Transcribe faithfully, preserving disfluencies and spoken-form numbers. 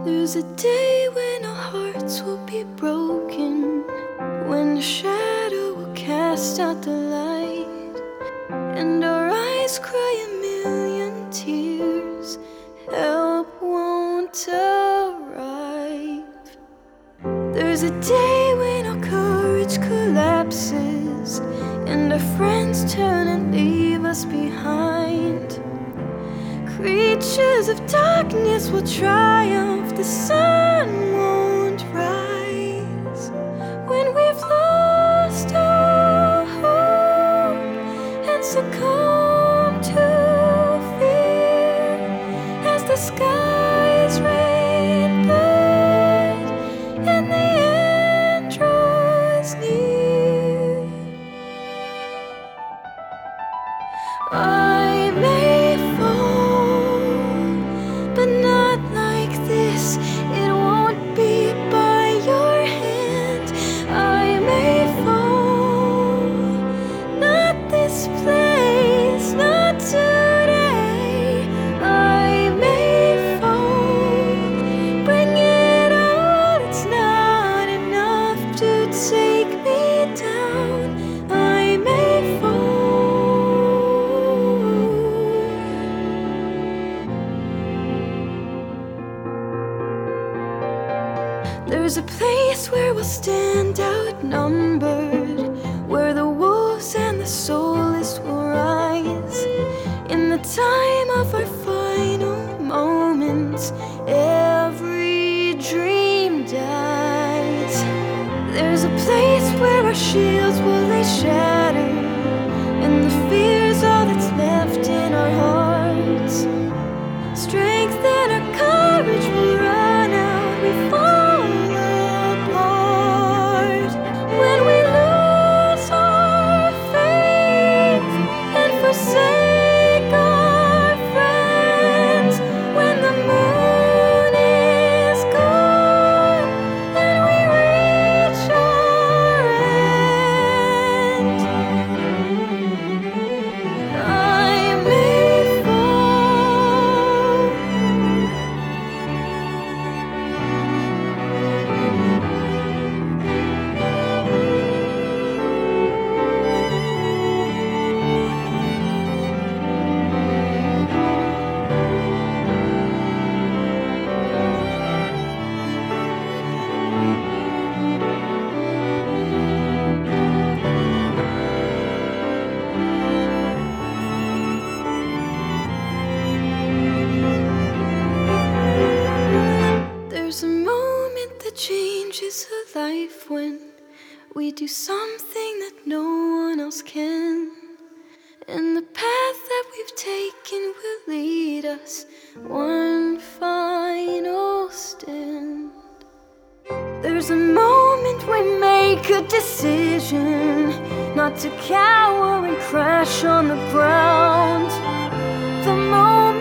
There's a day when our hearts will be broken, when the shadow will cast out the light, and our eyes cry a million tears. Help won't arrive. There's a day when our courage collapses, and our friends turn and leave us behind. Creatures of darkness will triumph, the sun won't rise. When we've lost all hope and succumb to fear, as the skies rain blood and the end draws near, I may fall, but not like this. It won't be by your hand. I may fall, not this place, not today. I may fall, bring it all. It's not enough to take me down. I may fall. There's a place where we'll stand outnumbered, where the wolves and the soulless will rise. In the time of our final moments, every dream dies. There's a place where our shields will lay shattered, and the fear's all that's left in our hearts. Strength and our courage will run out. We fall apart when we lose our faith and forsake our friends. When the moon is gone and we reach our end, I may fall. There's a moment that changes a life when we do something that no one else can, and the path that we've taken will lead us one final stand. There's a moment we make a decision not to cower and crash on the ground. The moment